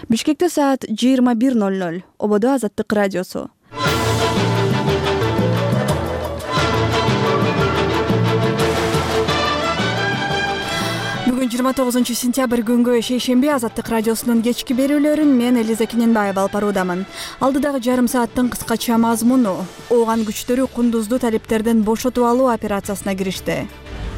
Бишкекте саат 21:00. Ободо Азаттык радиосу. Бүгүн 29-сентябрь күнгө шейшемби Азаттык радиосунун кечки берүүлөрүн мен Элиза Кененбаева алып баруудамын. Алдыдагы жарым сааттын кыскача мазмуну: ооган күчтөрү Кундузду талиптерден бошотуп алуу операциясына киришти.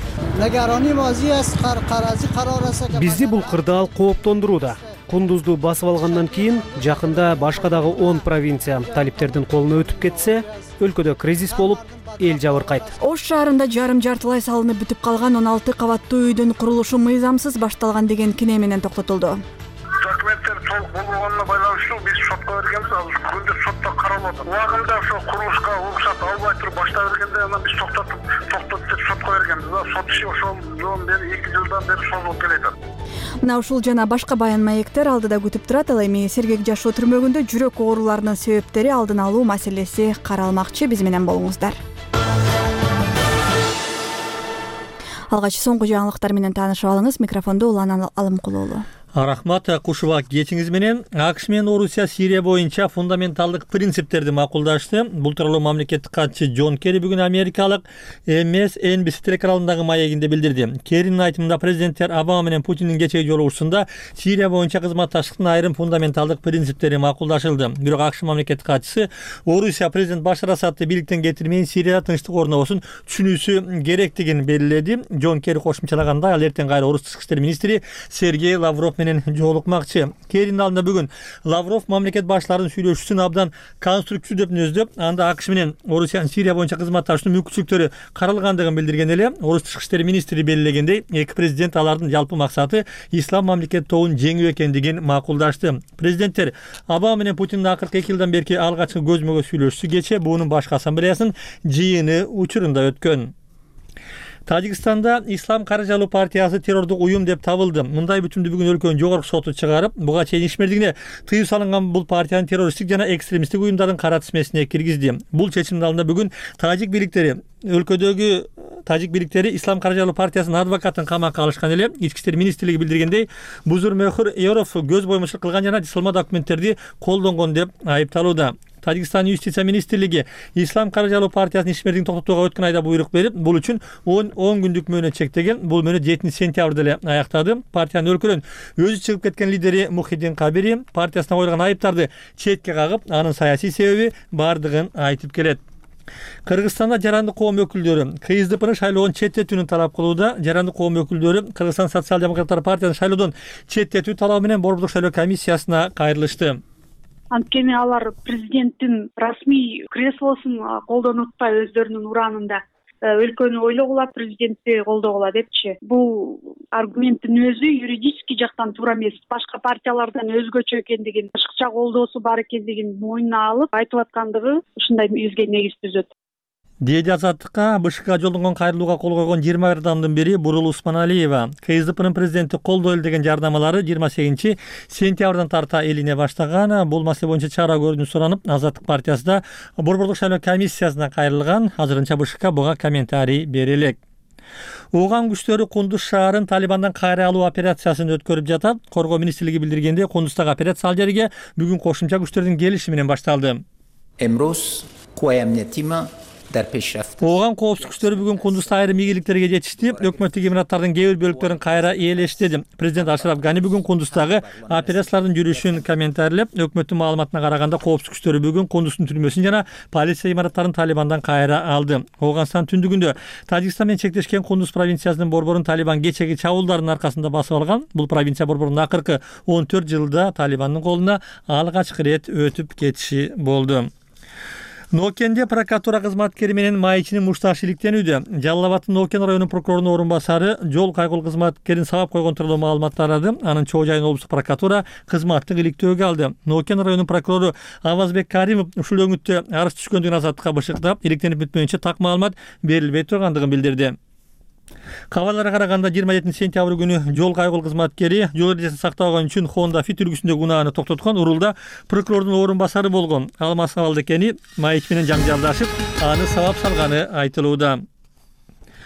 Бизди бул кырдаал кооптондурууда. Кундузду басып алгандан кийин жакында башка дагы 10 провинция талиптердин колуна өтүп кетсе, өлкөдө кризис болуп, эл жабыркайт. Ош шаарында жарым-жартылай салынып бүтүп калган 16 кабаттуу үйдүн курулушу мыйзамсыз башталган деген кине менен токтотулду. Документтер толук болбогонуна байланыштуу биз сотко бергенбиз. Азыр күндө сотто каралып атат. Убагында ошо курулушка уруксат албай туруп баштап бергенде анан биз токтотуп деп сотко бергенбиз. Сот иши ошол жылдан бери 2 жылдан бери созулуп келатат. Мына ушул жана башка баян маектер алдыда күтүп турат. Ал эми Сергек жашоо түрмөгүндө жүрөк ооруларынын себептери алдын алуу маселеси каралмакчы. Биз менен болуңуздар. Алгач соңку жаңылыктар менен таанышып алыңыз. Микрофондо Улан Алымкулуулу. Рахмат, кушуба кетиңиз менен. АКШ менен Орусия Сирия боюнча фундаменталдык принциптерди макулдашты. Бул тууралуу мамлекеттик катчы Джон Керри бүгүн америкалык MSNBC телеканалындагы маегинде билдирди. Керринин айтымында президенттер Обама менен Путиндин кечеги жолугушуусунда Сирия боюнча кызматташтыктын айрым фундаменталдык принциптери макулдашылды. Бирок АКШ мамлекеттик катчысы Орусия президент Башар Асадты бийликтен кетирмейин Сирияда тынчтык орнобосун түшүнүүсү керектигин белгиледи. Джон Керри кошумчалагандай, ал эртең кайра орус тышкы иштер министри Сергей Лавров менен жолукмакчы. Керринин алдында бүгүн Лавров мамлекет баштарынын сүйлөшүүсүн абдан конструктив деп мүнөздөп, анда АКШ менен Орусиянын Сирия боюнча кызматташтыктын мүмкүнчүлүктөрү каралгандыгын билдирген эле. Орус тышкы иштер министри белгилегендей, эки президент алардын жалпы максаты ислам мамлекет тобун жеңүү экендигин макулдашты. Президенттер Обама менен Путиндин акыркы 2 жылдан берки алгачкы көзмө-көз сүйлөшүүсү кече буунун башкы ассамблеясынын жыйыны учурунда өткөн. Тажикстанда Ислам каржылуу партиясы террордук уюм деп табылды. Мындай бүтүмдү бүгүн өлкөнүн жогорку соту чыгарып, буга чейин ишмердигине тыюу салынган бул партиянын террористтик жана экстремисттик уюмдардын кара тизмесине киргизди. Бул чечимдин алдында бүгүн тажик бийликтери өлкөдөгү тажик бийликтери Ислам каржылуу партиясынын адвокатын камакка алышкан эле. Ички иштер министрлиги билдиргендей, Бузур Мехур Эров көз боймочулук кылган жана жысылма документтерди колдонгон деп айыпталууда. Тажикстан юстиция министрлиги Ислам каржылуу партиясынын ишмердигин токтотууга өткөн айда буйрук берип, бул үчүн 10 күндүк мөөнөт чектеген. Бул мөөнөт 7 сентябрда эле аяктады. Партиянын өлкөдөн өзү чыгып кеткен лидери Мухиддин Кабири партиясына коюлган айыптарды четке кагып, анын саясий себеби бардыгын айтып келет. Кыргызстанда жарандык коом өкүлдөрү КСДПнын шайлоодон четтетүүнү талап кылууда. Жарандык коом өкүлдөрү Кыргызстан социал-демократтар партиясынын шайлоодон четтетүү талабы менен Борбордук шайлоо комиссиясына кайрылышты. Анткени алар президенттин расмий креслосун колдонуп атпай өздөрүнүн ураанында өлкөнү ойлогула, президентти колдогула депчи. Бул аргументтин өзү юридический жактан туура эмес. Башка партиялардан өзгөчө экендигин, башкача колдоосу бар экендигин мойнуна алып айтып аткандыгы ушундай изге негиз түзөт. Деди Азаттыкка БШКга жолдонгон кайрылууга кол койгон 21 адамдын бири Бурул Усманалиева. КСДПнын президенти колдойлу деген жардамалары 28 сентябрдан тарта элине баштаган. Бул маселе боюнча чара көрүүнү суранып, Азаттык партиясы да Борбордук шайлоо комиссиясына кайрылган. Азырынча БШК буга комментарий бере элек. Ооган күчтөрү Кундуз шаарын Талибандан кайра алуу операциясын өткөрүп жатат. Коргоо министрлиги билдиргенде, Кундуздагы операция ал жерге бүгүн кошумча күчтөрдүн келиши менен башталды. Эмрос куаямнетима Ооган коопсуздук күчтөрү бүгүн Кундузда айрым ийгиликтерге жетишти. Өкмөттүк имараттардын кээ бир бөлүктөрүн кайра ээлештиди. Президент Ашраф Гани бүгүн Кундуздагы операциялардын жүрүшүн комментарийлеп, өкмөттүн маалыматына караганда коопсуздук күчтөрү бүгүн Кундуздун түрмөсүн жана полиция имараттарын Талибандан кайра алды. Ооганстан түндүгүндө Тажикстан менен чектешкен Кундуз провинциясынын борборун Талибан кечеги чабуулдардын аркасында басып алган. Бул провинция борборунун акыркы 14 жылда Талибандын колуна алгачкы рет өтүп кетиши болду. Нокенде прокуратура кызматкери менен майчынын мушташы иликтенүүдө. Жалал Абадтын Нокен районунун прокурорунун орун басары жол кайгыл кызматкерин сабап койгон тууралуу маалымат тарады. Анын Чоо жайын облустук прокуратура кызматтык иликтөөгө алды. Нокен районунун прокурору Авазбек Каримов ушул өңүттө арыз түшкөндүгүн Азаттыкка бышыктап, иликтенип бүтпөйүнчө так маалымат берилбей тургандыгын билдирди. Кабарларга караганда 27 сентябрь күнү жол кайгыл кызматкери жол эрежесин сактабаган үчүн Honda Fit үлгүсүндөгү унааны токтоткон. Урулда прокурордун орун басары болгон Алмаз Балдекени майыч менен жаңжалдашып, аны сабап салганы айтылууда.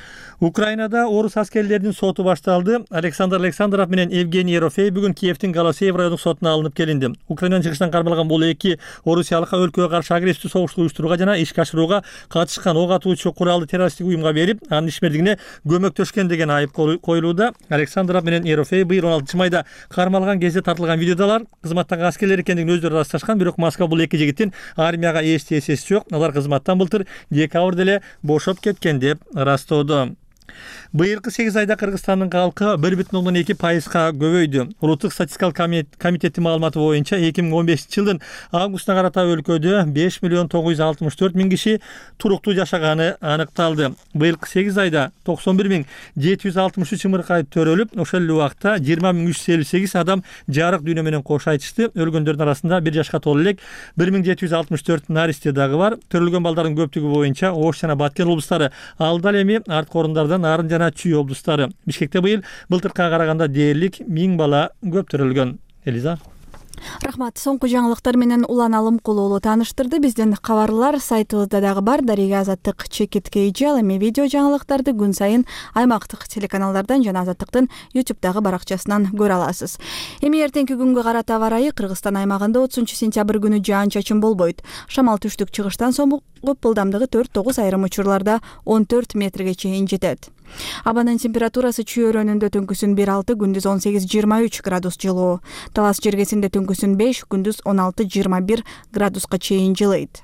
Украинада орус аскерлеринин соту башталды. Александр Александров менен Евгений Ерофей бүгүн Киевдин Голосеев райондук сотуна алынып келинди. Украинанын чыгышынан кармалган бул эки орусиялыкка өлкөгө каршы агрессивдүү согуш уюштурууга жана ишке ашырууга катышкан ок атуучу куралды террористтик уюмга берип, анын ишмердигине көмөктөшкөн деген айып коюлууда. Александров менен Ерофей быйыл 16 майда кармалган кезде тартылган видеодалар кызматтагы аскерлер экендигин өздөрү ырасташкан, бирок Москва бул эки жигиттин армияга эч тиесеси жок. Алар кызматтан былтыр декабрда эле бошоп кеткен деп ырастоодо. Быйылкы 8 айда Кыргызстандын калкы 1,2% көбөйдү. Улуттук статистикалык комитеттин маалыматы боюнча 2015-жылдын августуна карата өлкөдө 5,964,000 киши туруктуу жашаганы аныкталды. Быйылкы 8 айда 91,763 ымыркай төрөлүп, ошол эле убакта 20,358 адам жарык дүйнө менен кош айтышты. Өлгөндөрдүн арасында 1 жашка толуу элек 1764 наристе дагы бар. Төрөлгөн балдардын көптүгү боюнча Ош жана Баткен облустары, алда эле эми арткы орундардан Нарын жана Чүй облустары. Бишкекте быйыл былтыркыга караганда дээрлик 1000 бала көп төрөлгөн. Элиза. Рахмат. Соңку жаңылыктар менен Улан Алымкулуулу тааныштырды. Биздин кабарлар сайтыбызда дагы бар. Дарига Азаттык чекитке ижал, эми видео жаңылыктарды күн сайын аймактык телеканалдардан жана Азаттыктын YouTube'дагы баракчасынан көрө аласыз. Эми эртеңки күнгө карата аба ырайы Кыргызстан аймагында 30-сентябрь күнү жаан-чачын болбойт. Шамал түштүк чыгыштан сомугуп, ылдамдыгы 4-9, айрым учурларда 14 метрге чейин жетет. Абанын температурасы Чүй өрөөнүндө түнкүсүн 1-6, күндүз 18-23 градус жылуу. Талас жергесинде түнкүсүн 5, күндүз 16-21 градуска чейин жылыйт.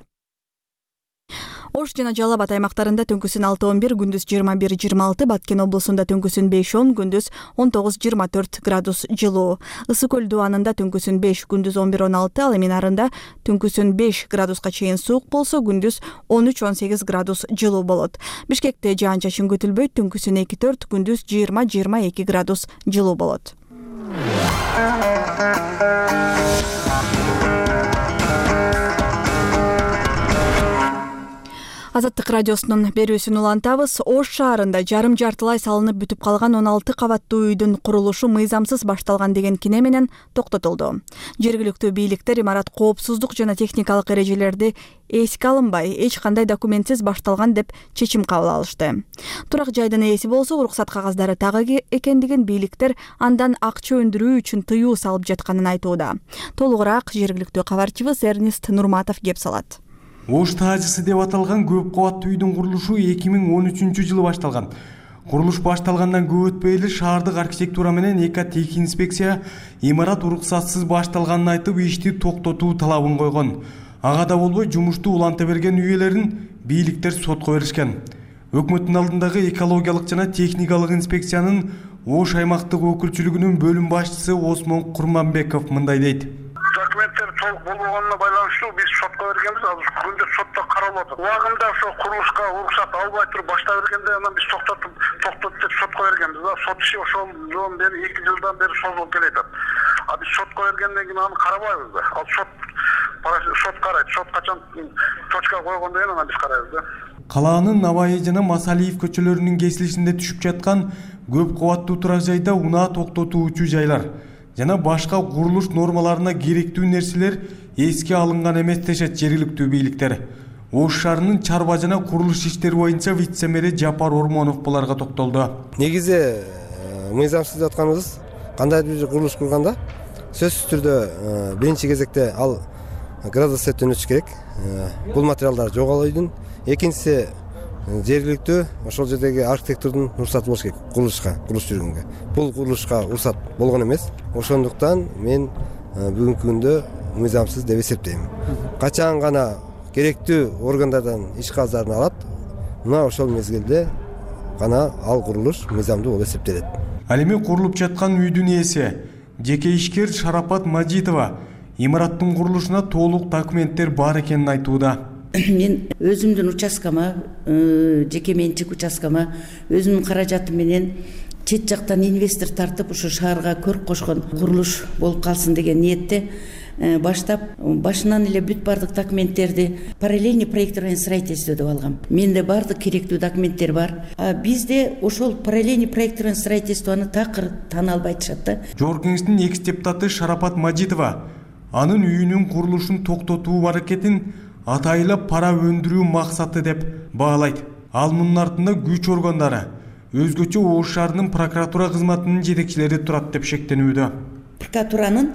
Ош жана Жалал Абад аймактарында түнкүсүн 6-11, күндүз 21-26, Баткен облусунда түнкүсүн 5-10, күндүз 19-24 градус жылуу. Ысык көл дубанында түнкүсүн 5, күндүз 11-16, ал эми нарында түнкүсүн 5 градуска чейин суук болсо, күндүз 13-18 градус жылуу болот. Бишкекте жаан-чачын күтүлбөйт, түнкүсүн 2-4, күндүз 20-22 градус жылуу болот. Азаттык радиосунун берүүсүн улантабыз. Ош шаарында жарым жартылай салынып бүтүп калган 16 кабаттуу үйдүн курулушу мыйзамсыз башталган деген кине менен токтотулду. Жергиликтүү бийликтер имарат коопсуздук жана техникалык эрежелерди эске алынбай, эч кандай документсиз башталган деп чечим кабыл алышты. Турак жайдын ээси болсо, уруксат кагаздары так экендигин, бийликтер андан акча өндүрүү үчүн тыюу салып жатканын айтууда. Толугураак жергиликтүү кабарчыбыз Эрнест Нурматов кеп салат. Ош таажысы деп аталган көп кабаттуу үйдүн курулушу 2013-жылы башталган. Курулуш башталгандан көп өтпөй эле шаардык архитектура менен экотех инспекция имарат уруксатсыз башталганын айтып, ишти токтотуу талабын койгон. Ага да болбой жумушту уланта берген үйелерин бийликтер сотко беришкен. Өкмөттүн алдындагы экологиялык жана техникалык инспекциянын Ош аймактык өкүлчүлүгүнүн бөлүм башчысы Осмон Курманбеков мындай дейт. Документтер толук болбогонуна байланыштуу биз сотко бергенбиз. Азыр күндө сотто каралып атат. Убагында ошо курулушка уруксат албай туруп башта бергенде анан биз токтот деп сотко бергенбиз. Сот иши ошондон бери 2 жылдан бери созулуп келатат. А биз сотко бергенден кийин аны карабайбыз да. Ал сот карайт. Сот качан точка койгондон кийин анан биз карайбыз да. Калаанын Набайы жана Масалиев көчөлөрүнүн кесилишинде түшүп жаткан көп кабаттуу турак жайда унаа токтотуучу жайлар жана башка курулуш нормаларына керектүү нерселер эске алынган эмес дешет жергиликтүү бийликтер. Ош шаарынын чарба жана курулуш иштери боюнча вице-мэри Жапар Ормонов буларга токтолду. Негизи мыйзамсыз деп атканыбыз кандайдыр бир курулуш курганда сөзсүз түрдө биринчи кезекте ал градус эптен өтүш керек. Бул материалдар жок үйдүн. Экинчиси жергиликтүү ошол жердеги архитектордун уруксаты болуш керек курулуш жүргөнгө. Бул курулушка уруксат болгон эмес. Ошондуктан мен бүгүнкү күндө мыйзамсыз деп эсептейм. Качан гана керектүү органдардан иш кагыздарын алат, мына ошол мезгилде гана ал курулуш мыйзамдуу болуп эсептелет. Ал эми курулуп жаткан үйдүн ээси жеке ишкер Шарапат Мажитова имараттын курулушуна толук документтер бар экенин айтууда. Мен өзүмдүн участкама, жеке менчик участкама, өзүмдүн каражатым менен чет жактан инвестор тартып, ушу шаарга көрк кошкон курулуш болуп калсын деген ниетте баштап, башынан эле бүт бардык документтерди параллельный проектирование строительство деп алгам. Менде бардык керектүү документтер бар. А бизде ошол параллельный проектирование строительствону такыр тана албай атышат да. Жогорку кеңештин экс депутаты Шарапат Мажитова анын үйүнүн курулушун токтотуу аракетин атайла пара өндүрүү максаты деп баалайт. Ал мунун артында күч органдары, өзгөчө Ош шаарынын прокуратура кызматынын жетекчилери турат деп шектенүүдө. Прокуратуранын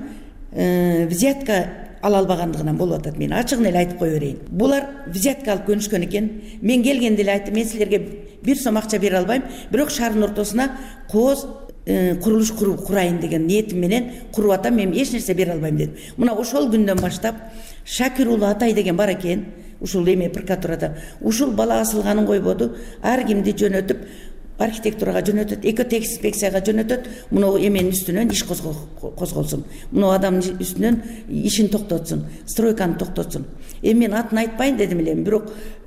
взятка ала албагандыгынан болуп атат. Мен ачыгын эле айтып кое берейин. Булар взятка алып көнүшкөн экен. Мен келгенде эле айттым, мен силерге бир сом акча бере албайм, бирок шаардын ортосуна кооз курулуш курайын деген ниетим менен куруп атам, мен эч нерсе бере албайм дедим. Мына ошол күндөн баштап Шакир уулу Атай деген бар экен, ушул эме прокуратурада. Ушул бала асылганын койбоду, ар кимди жөнөтүп архитектурага жөнөтөт, экотекспекцияга жөнөтөт. Мына эменин үстүнөн иш козголсун. Мына адамдын үстүнөн ишин токтотсун, стройканы токтотсун. Мен атын айтпайын дедим эле, бирок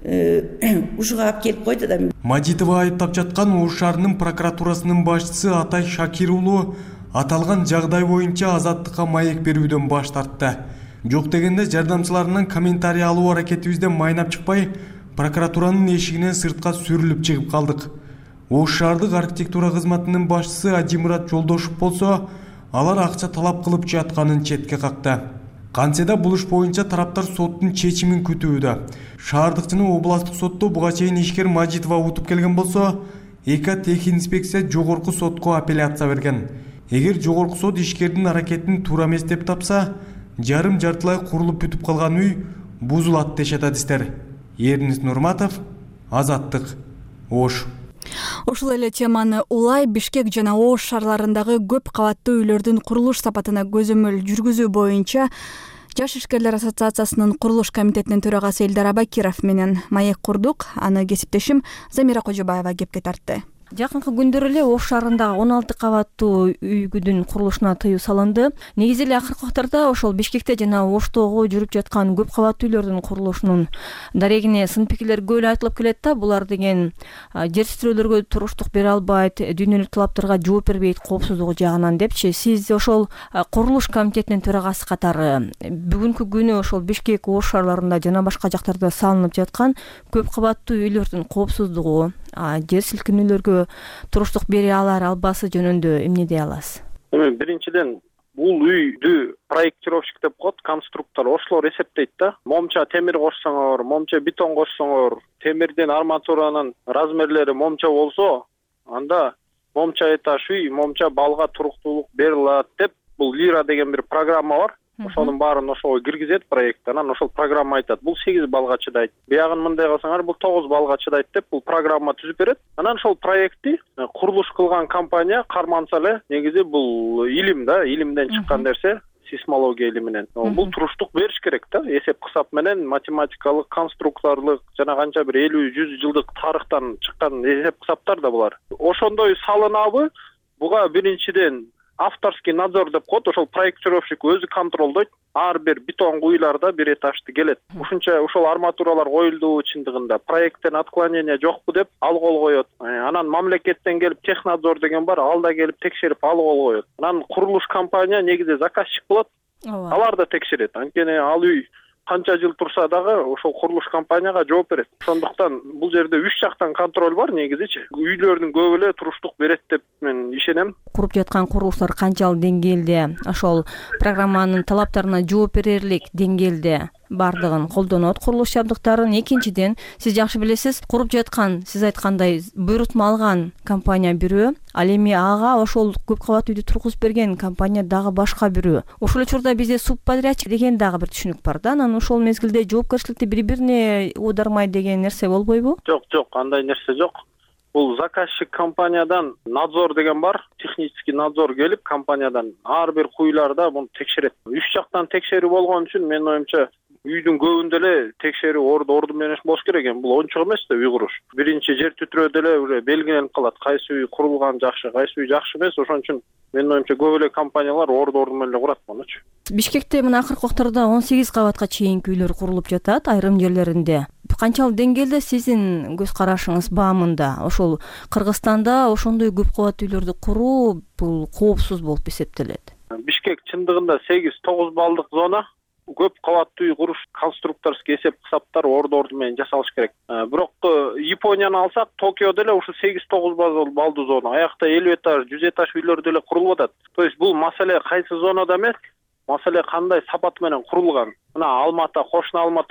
ушуга алып келип койду да. Мажитова айыптап жаткан Ош шаарынын прокуратурасынын башчысы Атай Шакир уулу аталган жагдай боюнча азаттыкка маек берүүдөн баш тартты. Жок дегенде жардамчыларынан комментарий алуу аракетибизден майнап чыкпай, прокуратуранын эшигинен сыртка сүрүлүп чыгып калдык. Ош шаардык архитектура кызматынын башчысы Ажимурат Жолдошов болсо, алар акча талап кылып жатканын четке какты. Кантсе да бул иш боюнча тараптар соттун чечимин күтүүдө. Шаардык жана областтык сотто буга чейин ишкер Мажитова утуп келген болсо, экотехинспекция жогорку сотко апелляция берген. Эгер жогорку сот ишкердин аракетин туура эмес деп тапса, жарым-жартылай курулуп бүтүп калган үй бузулат дешет адистер. Эрнис Нурматов, Азаттык, Ош. Ошол эле теманы улай Бишкек жана Ош шаарларындагы көп кабаттуу үйлөрдүн курулуш сапатына көзөмөл жүргүзүү боюнча Жаш ишкерлер ассоциациясынын курулуш комитетинин төрагасы Элдар Абакиров менен маек курдук. Аны кесиптешим Замира Кожобаева кепке тартты. Жакынкы күндөр эле Ош шаарындагы 16 кабаттуу үйгүдүн курулушуна тыюу салынды. Негизи эле акыркы убактарда ошол Бишкекте жана Оштогу жүрүп жаткан көп кабаттуу үйлөрдүн курулушунун дарегине сын пикирлер көп айтылып келет да. Булар деген жетиштирүүлөргө туруштук бере албайт, дүйнөлүк талаптарга жооп бербейт коопсуздугу жагынан депчи. Сиз ошол курулуш комитетинин төрагасы катары бүгүнкү күнү ошол Бишкек, Ош шаарларында жана башка жактарда салынып жаткан көп кабаттуу үйлөрдүн коопсуздугу, жер силкинүүлөргө туруштук бере албасы жөнүндө эмне дей аласыз? Биринчиден, бул үйдү проектировщик деп коет, конструктор ошолор эсептейт да. Момча темир кошсоңор, момча бетон кошсоңор, темирдин арматуранын размерлери момча болсо, анда момча этаж үй, момча балга туруктуулук бере алат деп, бул Лира деген бир программа бар. Ошонун баарын ошого киргизет проекттен, анан ошол программа айтат. Бул 8 балга чыдайт. Биягын мындай кылсаңар, бул 9 балга чыдайт деп бул программа түзүп берет. Анан ошол проектти курулуш кылган компания карманса эле, негизи бул илим да, илимден чыккан нерсе, сейсмология илиминен. Бул туруштук бериш керек да, эсеп кысап менен математикалык, конструкторлук жана канча бир 50-100 жылдык тарыхтан чыккан эсеп кысаптар да булар. Ошондой салынабы, буга биринчиден авторский надзор деп коет, ошол проектировщик өзү контролдойт. Ар бир бетон куйларда бир этажды келет. Ушунча ошол арматуралар коюлдубу чындыгында, проекттен отклонение жокпу деп ал кол коет. Анан мамлекеттен келип технадзор деген бар, ал да келип текшерип ал кол коет. Анан курулуш компания негизи заказчик болот. Алар да текшерет. Анткени ал үй канча жыл турса дагы ошол курулуш компанияга жооп берет. Ошондуктан бул жерде 3 жактан контроль бар негизичи. Үйлөрдүн көбү эле туруштук берет деп мен ишенем. Куруп жаткан курулуштар канчалык деңгээлде ошол программанын талаптарына жооп берерлик деңгээлде бардыгын колдонот курулуш жабдыктарын? Экинчиден, сиз жакшы билесиз, куруп жаткан, сиз айткандай, буйрутма алган компания бирөө, ал эми ага ошол көп кабат үйдү тургузуп берген компания дагы башка бирөө. Ошол учурда бизде субподрядчик деген дагы бир түшүнүк бар да. Анан ошол мезгилде жоопкерчиликти бири-бирине удармай деген нерсе болбойбу? Жок, андай нерсе жок. Бул заказчик компаниядан надзор деген бар, технический надзор келип компаниядан ар бир куйларда муну текшерет. 3 жактан текшерүү болгон үчүн менин оюмча үйдүн көбүндө эле текшерүү орду менен болуш керек экен. Бул ончук эмес да үй куруш. Биринчи жер түтүрөөдө эле белгиленип калат, кайсы үй курулган жакшы, кайсы үй жакшы эмес. Ошон үчүн менин оюмча көп эле компаниялар орду менен эле курат мунучу. Бишкекте мына акыркы убактарда 18 кабатка чейинки үйлөр курулуп жатат айрым жерлеринде. Канчалык деңгээлде сиздин көз карашыңыз баамында ошол Кыргызстанда ошондой көп кабат үйлөрдү куруу бул коопсуз болуп эсептелет? Бишкек чындыгында 8-9 балдык зона. Көп кабаттуу үй куруш конструкторский эсеп кысаптар орду менен жасалыш керек. Бирок Японияны алсак, Токиодо эле ушу 8-9 балдуу зона. Аякта 50 этаж, 100 этаж үйлөр деле курулуп атат. То есть бул маселе кайсы зонада эмес, маселе кандай сапат менен курулган. Мына Алматы, кошуна Алма турат.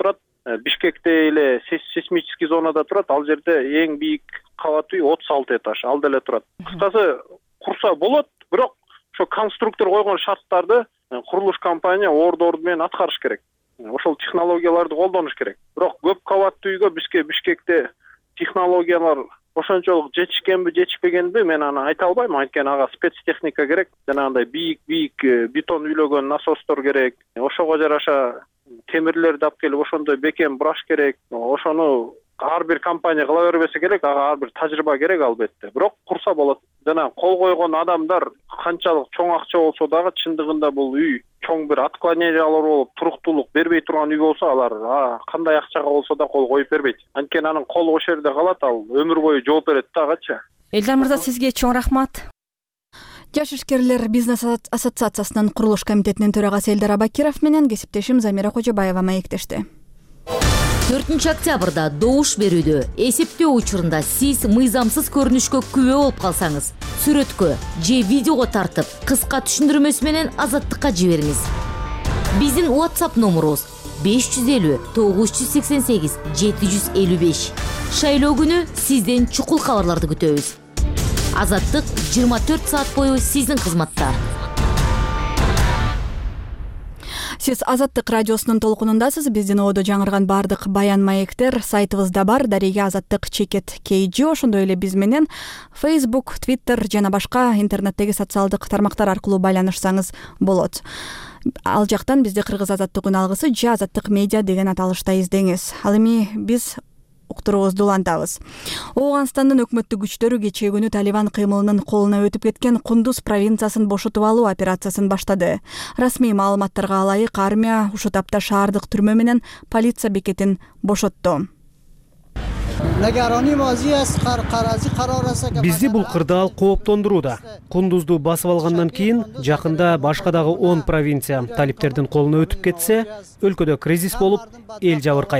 Бишкекте эле сейсмический зонада турат. Ал жерде эң бийик кабат үй 36 этаж, ал деле турат. Кыскасы курса болот, бирок ошо конструктор койгон шарттарды курулуш компания орду менен аткарыш керек. Ошол технологияларды колдонуш керек. Бирок көп кабаттуу үйгө бизге Бишкекте технологиялар ошончолук жетишкенби, жетишпегенби мен аны айта албайм. Анткени ага спецтехника керек. Жанагындай бийик бетон үйлөгөн насостор керек. Ошого жараша темирлерди алып келип ошондой бекем бураш керек. Ошону ар бир компания кыла бербесе керек, ага ар бир тажрыйба керек албетте. Бирок курса болот. Жана кол койгон адамдар канчалык чоң акча болсо дагы чындыгында бул үй чоң бир отклонениялар болуп, туруктуулук бербей турган үй болсо, алар кандай акчага болсо да кол коюп бербейт. Анткени анын колу ошол жерде калат, ал өмүр бою жооп берет да агачы. Элдар мырза, сизге чоң рахмат. Жаш ишкерлер бизнес ассоциациясынын курулуш комитетинин төрагасы Элдар Абакиров менен кесиптешим Замира Кожобаева маектешти. 4 октябрда добуш берүүдө эсептөө учурунда сиз мыйзамсыз көрүнүшкө күбө болуп калсаңыз, сүрөткө же видеого тартып, кыска түшүндүрмөсү менен Азаттыкка жибериңиз. Биздин WhatsApp номерубуз 550 988 755. Шайлоо күнү сизден чукул кабарларды күтөбүз. Азаттык 24 саат бою сиздин кызматта. Сиз Азаттык радиосунун толкунундасыз. Биздин оодо жаңырган бардык баян маектер сайтыбызда бар. Дареге Азаттык _KG, ошондой эле биз менен Facebook, Twitter жана башка интернеттеги социалдык тармактар аркылуу байланышсаңыз болот. Ал жактан бизди Кыргыз Азаттыгын алгысы же Азаттык медиа деген аталышта издеңиз. Ал эми биз уктуруубузду улантабыз. Ооганстандын өкмөттүк күчтөрү кечээ күнү Талибан кыймылынын колуна өтүп кеткен Кундуз провинциясын бошотуп алуу операциясын баштады. Расмий маалыматтарга ылайык, армия ушул тапта шаардык түрмө менен полиция бекетин бошотту. Бизди бул кырдаал кооптондурууда. Кундузду басып алгандан кийин жакында башка дагы 10 провинция талиптердин колуна өтүп кетсе, өлкөдө кризис болуп, эл жабыркайт.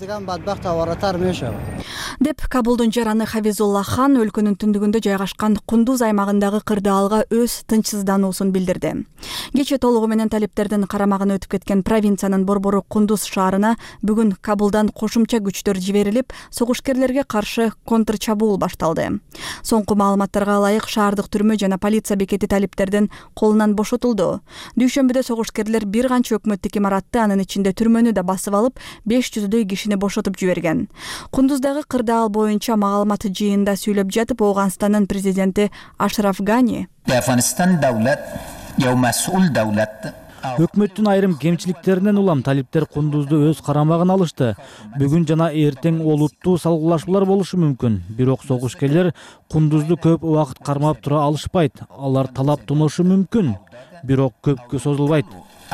Деп Кабулдун жараны Хавизулла хан өлкөнүн түндүгүндө жайгашкан Кундуз аймагындагы кырдаалга өз тынчсыздануусун билдирди. Кечээ толугу менен талиптердин карамагына өтүп кеткен провинциянын борбору Кундуз шаарына бүгүн Кабулдан кошумча күчтөр жиберилип, согушкерлерге каршы контрчабуул башталды. Соңку маалыматтарга ылайык, шаардык түрмө жана полиция бекети талиптердин колунан бошотулду. Дүйшөмбүдө согушкерлер бир канча өкмөттүк имаратты, анын ичинде түрмөнү да басып алып, 500дөй кишини бошотуп жиберген. Кундуздагы кырдаал боюнча маалымат жыйында сүйлөп жатып, Ооганстандын президенти Ашраф Гани өкмөттүн айрым кемчиликтеринен улам талиптер Кундузду өз карамагына алышты. Бүгүн жана эртең олуттуу салгылашуулар болушу мүмкүн. Бирок согушкерлер Кундузду көп убакыт кармап тура алышпайт. Алар талап тунушу мүмкүн, бирок көпкө созулбайт.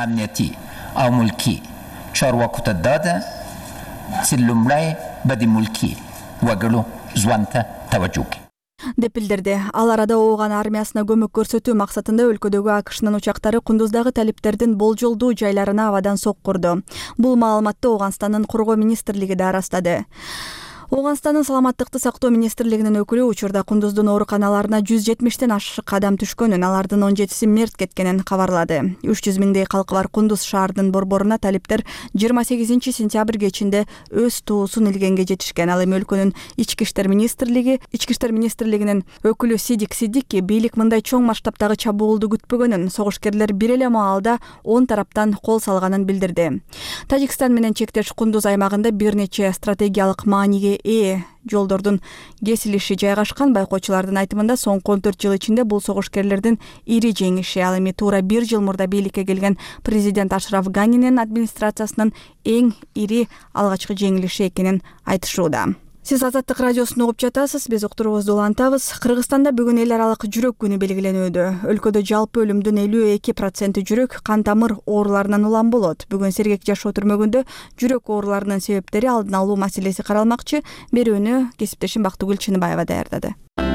деп билдирди. Ал арада Ооган армиясына көмөк көрсөтүү максатында өлкөдөгү АКШнын учактары Кундуздагы талиптердин болжолдуу жайларына абадан соккурду. Бул маалыматты Ооганстандын коргоо министрлиги да ырастады. Ооганстандын саламаттыкты сактоо министрлигинин өкүлү учурда Кундуздун ооруканаларына 170тен ашык адам түшкөнүн, алардын 17си мерт кеткенин кабарлады. 300 миңдей калкы бар Кундуз шаарынын борборуна талиптер 28 сентябрь кечинде өз туусун илгенге жетишкен. Ал эми өлкөнүн ички иштер министрлигинин өкүлү Сидик Сидики бийлик мындай чоң масштабтагы чабуулду күтпөгөнүн, согушкерлер бир эле маалда 10 тараптан кол салганын билдирди. Тажикстан менен чектеш Кундуз аймагында бир нече стратегиялык мааниге жолдордун кесилиши жайгашкан. Байкоочулардын айтымында соңку 14 жыл ичинде бул согушкерлердин ири жеңиши. Ал эми туура 1 жыл мурда бийликке келген президент Ашраф Ганинин администрациясынын эң ири алгачкы жеңилиши экенин айтышууда. Сиз Азаттык радиосун угуп жатасыз. Биз уктуруубузду улантабыз. Кыргызстанда бүгүн эл аралык жүрөк күнү белгиленүүдө. Өлкөдө жалпы өлүмдүн 52% жүрөк кан тамыр ооруларынан улам болот. Бүгүн Сергек жашоо түрмөгүндө жүрөк ооруларынын себептери алдын алуу маселеси каралмакчы. Берүүнү кесиптешим Бактыгүл Чыныбаева даярдады.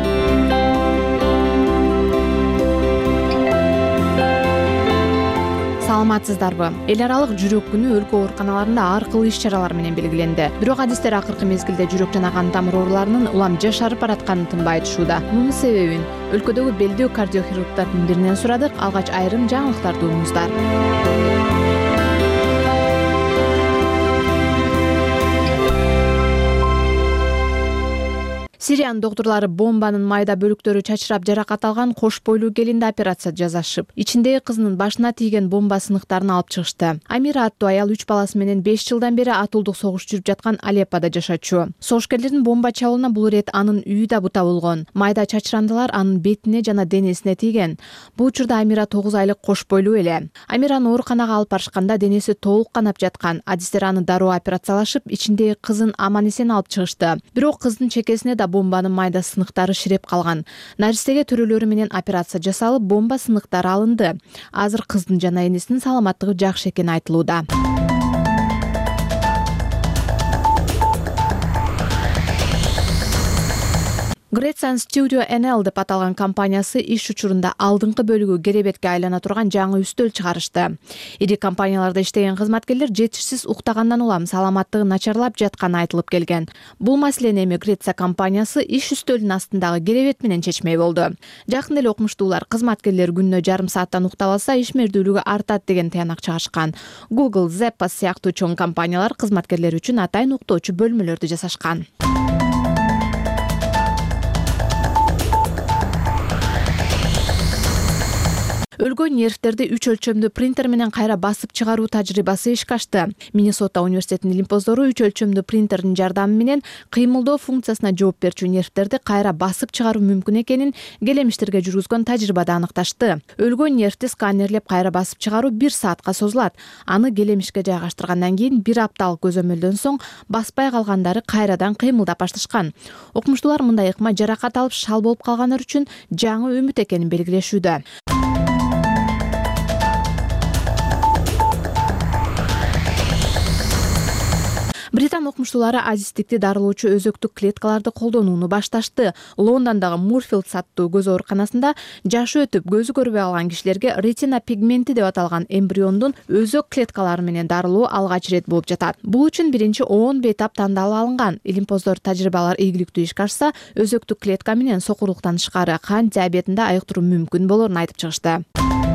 Саламатсыздарбы? Эл аралык жүрөк күнү өлкө ооруканаларында ар кыл иш-чаралар менен белгиленди. Бирок адистер акыркы мезгилде жүрөк жана кан тамыр ооруларынын улам жашарып баратканын тынбай айтышууда. Мунун себебин өлкөдөгү белдөө кардиохирургдардын биринен сурадык. Алгач айрым жаңылыктарды угуңуздар. Сириянын доктурлары бомбанын майда бөлүктөрү чачырап жаракат алган кош бойлуу келинди операция жасашып, ичиндеги кызынын башына тийген бомба сыныктарын алып чыгышты. Амира аттуу аял 3 баласы менен 5 жылдан бери атуулдук согуш жүрүп жаткан Алеппода жашачу. Согушкерлердин бомба чабуулуна бул ирет анын үйү да бута болгон. Майда чачырандылар анын бетине жана денесине тийген. Бул учурда Амира 9 айлык кош бойлуу эле. Амираны ооруканага алып барышканда денеси толук канап жаткан. Адистер аны дароо операциялашып, ичиндеги кызын аман эсен алып чыгышты. Бирок кыздын чекесине да бомбанын майда сыныктары ширеп калган. Наристеге төрөлөрү менен операция жасалып, бомба сыныктары алынды. Азыр кыздын жана энесинин саламаттыгы жакшы экени айтылууда. Грециянын Studio NL деп аталган компаниясы иш учурунда алдыңкы бөлүгү керебетке айлана турган жаңы үстөл чыгарышты. Ири компанияларда иштеген кызматкерлер жетишсиз уктагандан улам саламаттыгы начарлап жатканы айтылып келген. Бул маселени эми Греция компаниясы иш үстөлүнүн астындагы керебет менен чечмей болду. Жакында эле окумуштуулар кызматкерлер күнүнө жарым сааттан уктап алса ишмердүүлүгү артат деген таянак чыгарышкан. Google, Zappos сыяктуу чоң компаниялар кызматкерлер үчүн атайын уктоочу бөлмөлөрдү жасашкан. Өлгөн нервтерди 3 өлчөмдүү принтер менен кайра басып чыгаруу тажрыйбасы ишке ашты. Миннесота университетинин илимпоздору 3 өлчөмдүү принтердин жардамы менен кыймылдоо функциясына жооп берчү нервтерди кайра басып чыгаруу мүмкүн экенин келемиштерге жүргүзгөн тажрыйбада аныкташты. Өлгөн нервти сканерлеп кайра басып чыгаруу 1 саатка созулат. Аны келемишке жайгаштыргандан кийин 1 апталык көзөмөлдөн соң баспай калгандары кайрадан кыймылдап башташкан. Окумуштуулар мындай ыкма жаракат алып шал болуп калгандар үчүн жаңы үмүт экенин белгилешүүдө. Британ окумуштуулары азиздикти дарылоочу өзөктүк клеткаларды колдонууну башташты. Лондондогу Мурфилдс аттуу көз ооруканасында жашы өтүп көзү көрбөй калган кишилерге ретина пигменти деп аталган эмбриондун өзөк клеткалары менен дарылоо алгач ирет болуп жатат. Бул үчүн биринчи 10 бетап тандалып алынган. Илимпоздор тажрыйбалар ийгиликтүү ишке ашса, өзөктүк клетка менен сокурлуктан тышкары кант диабетинде айыктыруу мүмкүн болорун айтып чыгышты.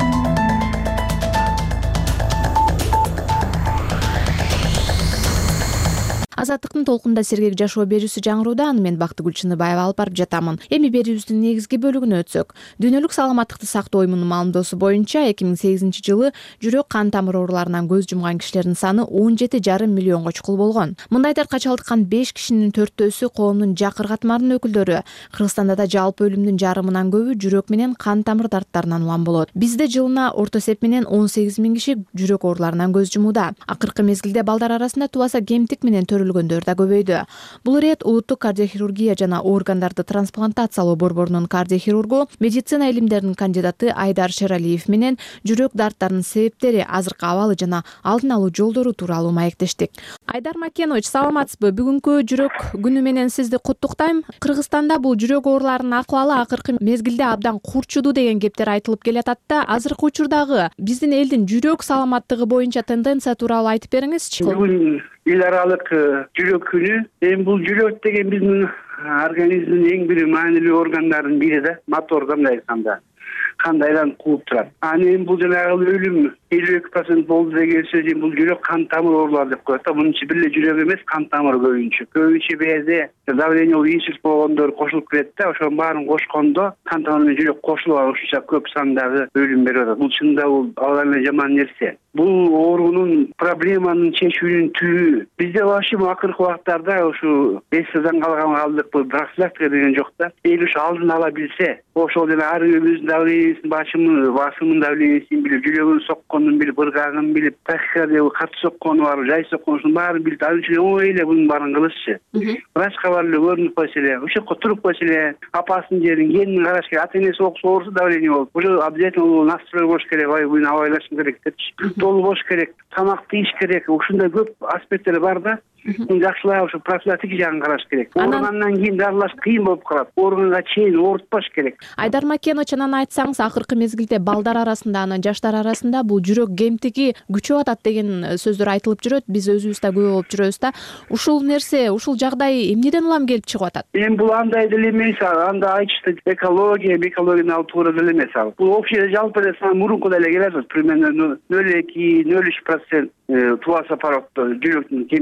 Азаттыктын толкунда сергек жашоо берүүсү жаңырууда, аны мен Бактыгүл Чыныбаева алып барып жатамын. Эми берүүбүздүн негизги бөлүгүнө өтсөк. Дүйнөлүк саламаттыкты сактоо уюмунун маалымдоосу боюнча 2008 жылы жүрөк кан тамыр ооруларынан көз жумган кишилердин саны 17,5 миллионго чукул болгон. Мындай дертке чалдыккан 5 кишинин 4-өсү коомдун жакыр катмарынын өкүлдөрү. Кыргызстанда да жалпы өлүмдүн жарымынан көбү жүрөк менен кан тамыр дарттарынан улам болот. Бизде жылына орто эсеп менен 18 000 киши жүрөк ооруларынан көз жумууда. Акыркы мезгилде балдар арасында тубаса кемтик менен өлгөндөр да көбөйдү. Бул ирет улуттук кардиохирургия жана органдарды трансплантациялоо борборунун кардиохирургу, медицина илимдеринин кандидаты Айдар Шералиев менен жүрөк дарттарынын себептери, азыркы абалы жана алдын алуу жолдору тууралуу маектештик. Айдар Макенович, саламатсызбы? Бүгүнкү жүрөк күнү менен сизди куттуктайм. Кыргызстанда бул жүрөк ооруларынын акыбалы акыркы мезгилде абдан курчуду деген кептер айтылып келатат да, азыркы учурдагы биздин элдин жүрөк саламаттыгы боюнча тенденция тууралуу айтып бериңизчи. Бүгүн эл аралык жүрөк күнү. Эми бул жүрөк деген биздин организмдин эң бир маанилүү органдарынын бири да, мотордо мындай айтканда. Кандай айланып кууп турат. Эми бул жанагы өлүм 52% болду деген сөз, бул жүрөк кан тамыр оорулары деп коет да. Мунун ичи бир эле жүрөк эмес, кан тамыр көбүнчө бээде давление инсульт болгондор кошулуп кирет да. Ошонун баарын кошкондо кан тамыр менен жүрөк кошулуп ушунча көп сандагы өлүм берип атат. Бул чында бул абдан эле жаман нерсе. Бул оорунун проблеманын чечүүнүн түбү бизде вообще акыркы убактарда ушу эстеден калдык, бул профилактика деген жок да. Эл ушу алдын ала билсе, ошол жана ар бирибиздин давлениесин, басымын давлениесин билип, жүрөгүнүн сокконун билип, ыргагын билип, тахикардия катуу соккону бар, жай сокконун баарын билип, ал үчүн оңой эле bunun баарын кылышчы. Врачка барып эле көрүнүп койсо эле, ошол жерге туруп койсо эле, апасын жерин, кенин караш керек. Ата энеси оорусу давление болуп, уже обязательно настрой болуш керек, буюн абайлашым керек депчи. Толук болуш керек, тамакты иш керек. Ушундай көп аспекттер бар да. Жакшылап ушу профилактика жагын караш керек. Ооругандан кийин дарылаш кыйын болуп калат. Ооруганга чейин оорутпаш керек. Айдар Макенович, анан айтсаңыз, акыркы мезгилде балдар арасында, анан жаштар арасында бул жүрөк кемтиги күчөп атат деген сөздөр айтылып жүрөт. Биз өзүбүз да күбө болуп жүрөбүз да. Ушул нерсе, ушул жагдай эмнеден улам келип чыгып атат? Эми бул андай деле эмес, анда айтышты экологияны алып туура деле эмес. Бул общий жалпы эле сан мурункудай эле келет, примерно 0,2-0,3% тубаса парокто жүрөктүн кемтиги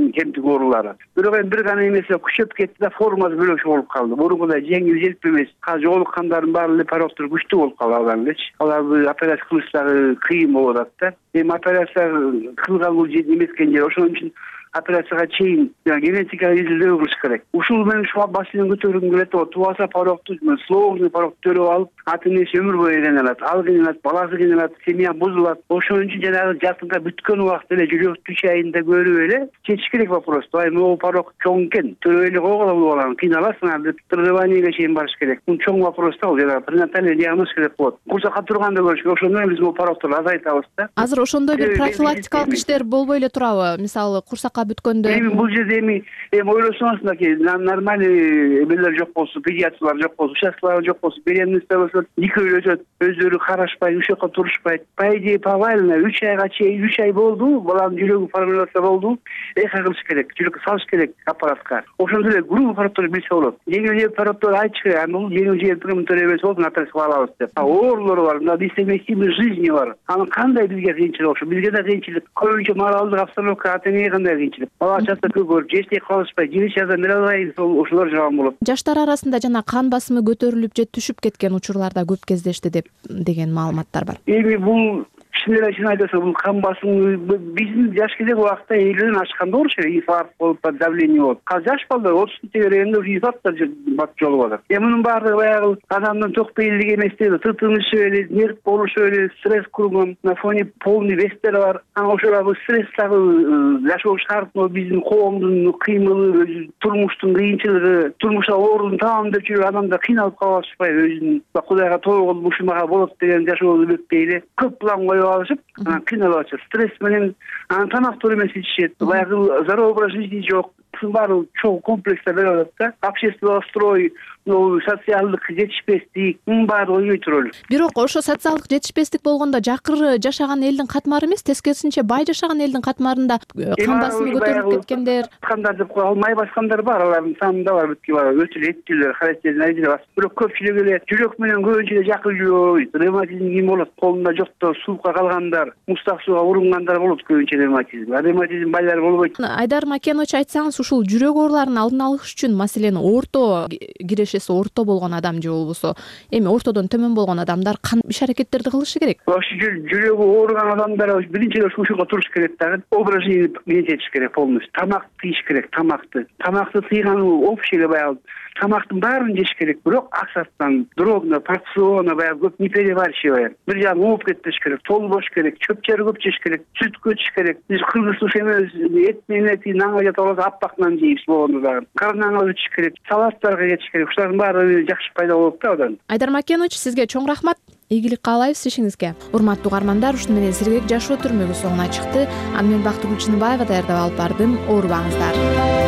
оорулары. Бирок эми бир гана эмес күчөп кетти да формасы бөлөкчө болуп калды. Мурункудай жеңил желпи эмес. Азыр жоолуккандардын баары эле пароктор күчтүү болуп калды алар элечи. Аларды операция кылыштагы кыйын болуп атат да. Эми операция кылган бул эмескен жер ошон үчүн операцияга чейин генетикалык изилдөө кылыш керек. Ушул менен ушуга басылын көтөргүм келет. Тубаса парокту, сложный парокту төрөп алып, ата энеси өмүр бою кыйналат, ал кыйналат, баласы кыйналат, семья бузулат. Ошон үчүн жанагы жакында бүткөн убакта эле жүрөк түш айында көрүп эле чечиш керек вопросту. Ай могу парок чоң экен, төрөп эле койгула бул баланы, кыйналасыңар деп прерываниеге чейин барыш керек. Бул чоң вопрос да, жанагы пренатальный диагноз керек болот. Курсакка турганда көрүш керек. Ошондо биз бул парокторду азайтабыз да. Азыр ошондой бир профилактикалык иштер болбой эле турабы? Мисалы курсакка бүткөндө эми бул жерде эми ойлосоңуз мынакей нормальный эмелер жок болсо, педиатрлар жок болсо, участкалар жок болсо, беременность болсо экөө өтөт, өздөрү карашпай, ушул жака турушпайт. По идее повально 3 айга чейин 3 ай болду, баланын жүрөгү формуляция болду, эхо кылыш керек, жүрөккө салыш керек аппаратка. Ошондо эле группа аппараттарды билсе болот. Жеңил желпи аппараттарды айтыш керек, аны бул жеңил желпи төрөп эмес болду, операция кылабыз деп. Оорулор бар, мына несовместимый жизни бар. Анын кандай бизге кыйынчылык ошо? Бизге да кыйынчылык. Көбүнчө моралдык обстановка ата энеге кандай кыйынчылык? Бала чакта көрүп, жештей калышпай, жибичада мелалай ошолор жаган болот. Жаштар арасында жана кан басымы көтөрүлүп же түшүп кеткен учурларда көп кездешти деген маалыматтар бар. Эми бул чын айтасың, бул кан басымы биздин жаш кезек убакта 50ден ашканда болчу, инфаркт болуп, давление болуп. Азыр жаш балдар 30 тегерегенде инфаркттар жолуп атат. Мунун баардыгы баягы адамдын ток бейилдиги эмес дейби, тытынышы эле, нерв болушу эле, стресс курган, на фоне полный вестер бар. Ана ошол стресстагы жашоо шартын биздин коомдун кыймылы, турмуштун кыйынчылыгы, турмушта оорун табам деп жүрүп адамдар кыйналып калып атышпайбы, өзүн Кудайга тобо кылып ушумага болот деген жашообу өтпөй эле көп план коюп алышып, кыйналып атышат. Стресс менен тамак тууру эмес ичишет, баягы здоровый образ жизни жок. Баары чоң комплекстер берип атат да. Общественный строй, социалдык жетишпестик, баары ойбой турат. Бирок ошо социалдык жетишпестик болгондо жакыры жашаган элдин катмары эмес, тескерисинче бай жашаган элдин катмарында кан басымы көтөрүлүп кеткендер, кандай деп кое алмай баскандар бар, алардын санында бар, бүткү бар, өтө эле эттилер, характерин айдырып бас. Бирок көпчүлүгү эле жүрөк менен көбүнчө эле жакын жүрөй, ревматизм кийин болот, колунда жокто суукка калгандар, мустак сууга урунгандар болот көбүнчө ревматизм. Ревматизм байлар болбойт. Айдар Макенович, айтсаңыз, ушул жүрөк ооруларынын алдын алыш үчүн, маселен, орто кирешеси орто болгон адам же болбосо эми ортодон төмөн болгон адамдар кандай иш аракеттерди кылышы керек? Ошо жүрөгү ооруган адамдар биринчи эле ушуга туруш керек дагы. Образ жизни менчетиш керек полностью. Тамак тийиш керек, тамакты тыйган общий эле баягы тамактын баарын жеш керек, бирок аксаттан, дробно, порционно, баягы көп не переваривать. Бир жагын ооп кетпеш керек, толбош керек, чөп жери көп жеш керек, сүт көчүш керек. Биз кыргыз эмес, эт менен наңга жата алат, аппак нан жейбиз болгондо дагы. Карнаңга өтүш керек, салаттарга кетиш керек. Ушулардын баары жакшы пайда болот да одан. Айдар Макенович, сизге чоң рахмат. Ийгилик каалайбыз ишиңизге. Урматтуу угармандар, ушуну менен сергек жашоо түрмөгү соңуна чыкты. Аны мен Бактыгүл Чыныбаева даярдап алып бардым. Оорубаңыздар.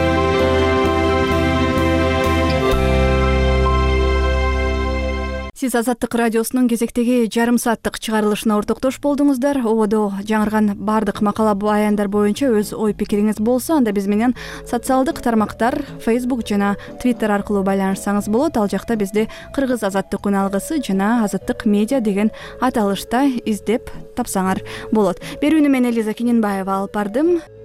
Сиз Азаттык радиосунун кезектеги жарым сааттык чыгарылышына ортоктош болдуңуздар. Ободо жаңырган бардык макала баяндар боюнча өз ой пикириңиз болсо, анда биз менен социалдык тармактар, Facebook жана Twitter аркылуу байланышсаңыз болот. Ал жакта бизди Кыргыз Азаттык күн алгысы жана Азаттык медиа деген аталышта издеп тапсаңар болот. Берүүнү мен Элиза Кененбаева алып бардым.